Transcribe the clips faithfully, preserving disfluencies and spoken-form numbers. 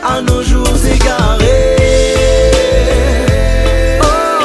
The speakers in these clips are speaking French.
à nos jours égarés. Oh,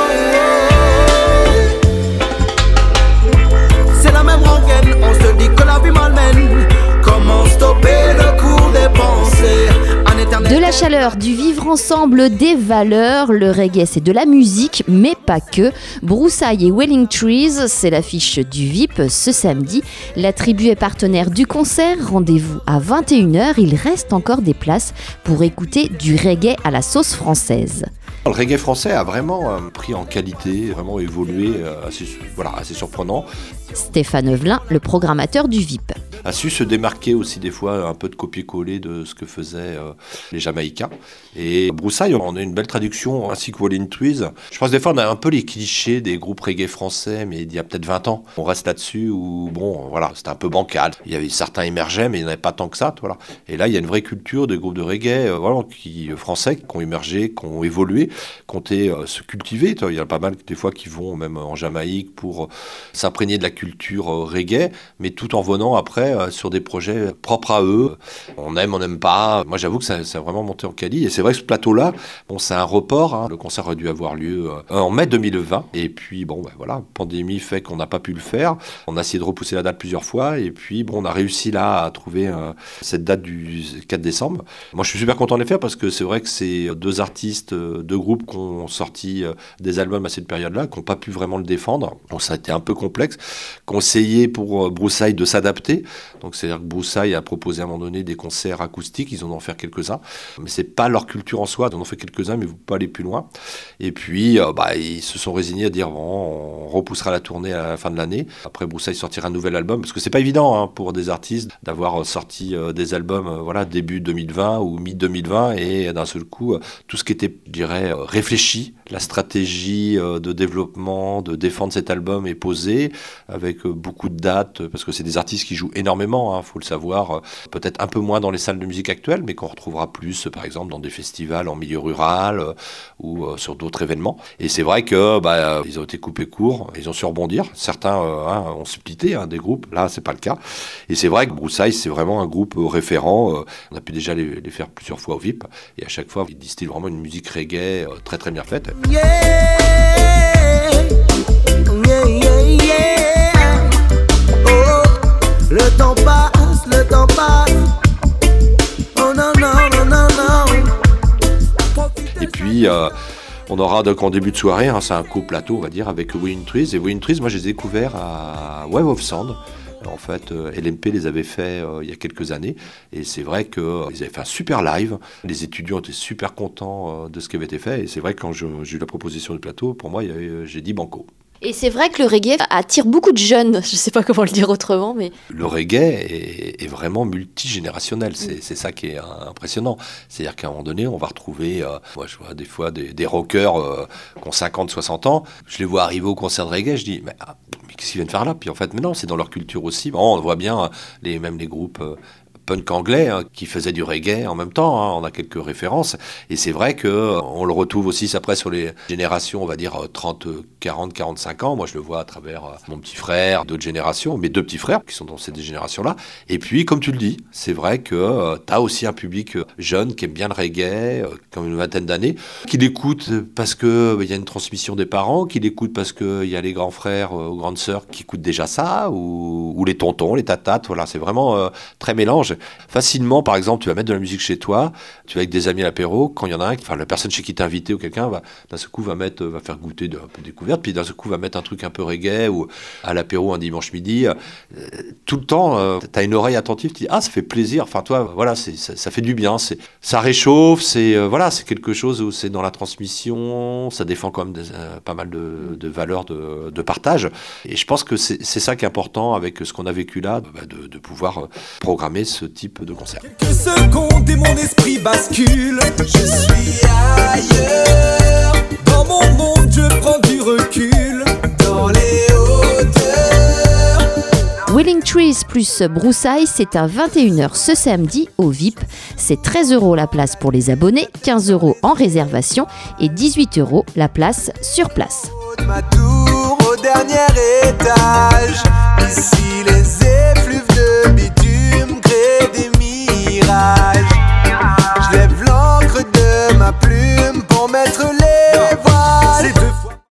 oh. C'est la même rengaine, on se dit que la vie malmène. Comment stopper le cours des pensées? De la chaleur, du vivre ensemble, des valeurs, le reggae c'est de la musique, mais pas que. Broussailles et Wailing Trees, c'est l'affiche du V I P ce samedi. La tribu est partenaire du concert, rendez-vous à vingt et une heures, il reste encore des places pour écouter du reggae à la sauce française. Le reggae français a vraiment euh, pris en qualité, vraiment évolué, euh, assez, voilà, assez surprenant. Stéphane Evelin, le programmateur du V I P. A su se démarquer aussi des fois un peu de copier-coller de ce que faisaient euh, les Jamaïcains. Et Broussailles, on a une belle traduction, ainsi que Wailing Trees. Je pense des fois on a un peu les clichés des groupes reggae français, mais il y a peut-être vingt ans. On reste là-dessus où, bon, voilà, c'était un peu bancal. Il y avait certains émergeaient, mais il n'y en avait pas tant que ça, voilà. Et là, il y a une vraie culture de groupes de reggae euh, voilà, qui, euh, français qui ont émergé, qui ont évolué, qui ont été euh, se cultiver. Il y en a pas mal des fois qui vont même en Jamaïque pour euh, s'imprégner de la culture euh, reggae, mais tout en venant après sur des projets propres à eux. On aime, on n'aime pas. Moi, j'avoue que ça, ça a vraiment monté en quali. Et c'est vrai que ce plateau-là, bon, c'est un report. Hein. Le concert aurait dû avoir lieu euh, en mai deux mille vingt. Et puis, bon, ben voilà, la pandémie fait qu'on n'a pas pu le faire. On a essayé de repousser la date plusieurs fois. Et puis, bon, on a réussi là à trouver euh, cette date du quatre décembre. Moi, je suis super content de les faire parce que c'est vrai que c'est deux artistes, deux groupes qui ont sorti euh, des albums à cette période-là, qui n'ont pas pu vraiment le défendre. Bon, ça a été un peu complexe. Qui ont essayé pour euh, Broussailles de s'adapter. Donc c'est-à-dire que Broussailles a proposé à un moment donné des concerts acoustiques, ils en ont fait quelques-uns, mais c'est pas leur culture en soi, ils en ont fait quelques-uns, mais ils ne vont pas aller plus loin. Et puis euh, bah, ils se sont résignés à dire bon, on repoussera la tournée à la fin de l'année. Après Broussailles sortira un nouvel album, parce que c'est pas évident hein, pour des artistes d'avoir sorti euh, des albums euh, voilà, début deux mille vingt ou mi-deux mille vingt, et d'un seul coup, euh, tout ce qui était, je dirais, euh, réfléchi, la stratégie euh, de développement, de défendre cet album est posée, avec euh, beaucoup de dates, parce que c'est des artistes qui jouent énormément, hein, faut le savoir, peut-être un peu moins dans les salles de musique actuelles, mais qu'on retrouvera plus, par exemple, dans des festivals en milieu rural euh, ou euh, sur d'autres événements. Et c'est vrai que bah, ils ont été coupés court, ils ont su rebondir. Certains euh, hein, ont splitté hein, des groupes, là c'est pas le cas. Et c'est vrai que Broussailles, c'est vraiment un groupe euh, référent. Euh, on a pu déjà les, les faire plusieurs fois au V I P, et à chaque fois, ils distillent vraiment une musique reggae euh, très très bien faite. Yeah, yeah, yeah, yeah. Oh, le temps passe, le temps passe. Oh non, non, non, non, non. Et puis, euh, on aura donc en début de soirée, hein, c'est un co-plateau, on va dire, avec Wailing Trees. Et Wailing Trees, moi, je les ai découverts à Wave of Sound. En fait, euh, L M P les avait fait euh, il y a quelques années. Et c'est vrai qu'ils euh, avaient fait un super live. Les étudiants étaient super contents euh, de ce qui avait été fait. Et c'est vrai que quand je, j'ai eu la proposition du plateau, pour moi, il y avait, euh, j'ai dit banco. Et c'est vrai que le reggae attire beaucoup de jeunes, je ne sais pas comment le dire autrement, mais... Le reggae est, est vraiment multigénérationnel, c'est, c'est ça qui est impressionnant. C'est-à-dire qu'à un moment donné, on va retrouver, euh, moi je vois des fois des, des rockers euh, qui ont cinquante, soixante ans, je les vois arriver au concert de reggae, je dis, mais, ah, mais qu'est-ce qu'ils viennent faire là? Puis en fait, mais non, c'est dans leur culture aussi. Bon, on voit bien, les, même les groupes... Euh, punk anglais hein, qui faisait du reggae en même temps, hein, on a quelques références, et c'est vrai que euh, on le retrouve aussi après sur les générations, on va dire trente, quarante, quarante-cinq ans. Moi je le vois à travers euh, mon petit frère, d'autres générations, mes deux petits frères qui sont dans ces générations-là. Et puis comme tu le dis, c'est vrai que euh, t'as aussi un public euh, jeune qui aime bien le reggae, euh, comme une vingtaine d'années, qui l'écoute parce que il y a une transmission des parents, qui l'écoute parce que il y a les grands frères euh, ou grandes sœurs qui écoutent déjà ça, ou, ou les tontons, les tatates, voilà, c'est vraiment euh, très mélange. Facilement, par exemple, tu vas mettre de la musique chez toi, tu vas avec des amis à l'apéro, quand il y en a un, enfin la personne chez qui t'es invité ou quelqu'un va d'un seul coup va mettre, va faire goûter de, un peu de découverte, puis d'un seul coup va mettre un truc un peu reggae ou à l'apéro un dimanche midi. Euh, tout le temps, euh, t'as une oreille attentive, tu dis ah ça fait plaisir. Enfin toi, voilà, c'est, ça, ça fait du bien, c'est, ça réchauffe, c'est euh, voilà, c'est quelque chose où c'est dans la transmission, ça défend quand même des, euh, pas mal de, de valeurs de, de partage. Et je pense que c'est, c'est ça qui est important avec ce qu'on a vécu là, bah, de, de pouvoir euh, programmer ce type de concert. Quelques secondes et mon esprit bascule. Je suis ailleurs. Dans mon monde, je prends du recul. Dans les hauteurs. Wailing Trees plus Broussailles, c'est à vingt et une heures ce samedi au V I P. C'est treize euros la place pour les abonnés, quinze euros en réservation et dix-huit euros la place sur place. Ma tour au dernier étage. Ici les effluves de bitume créent des mirages. Je lève l'an être les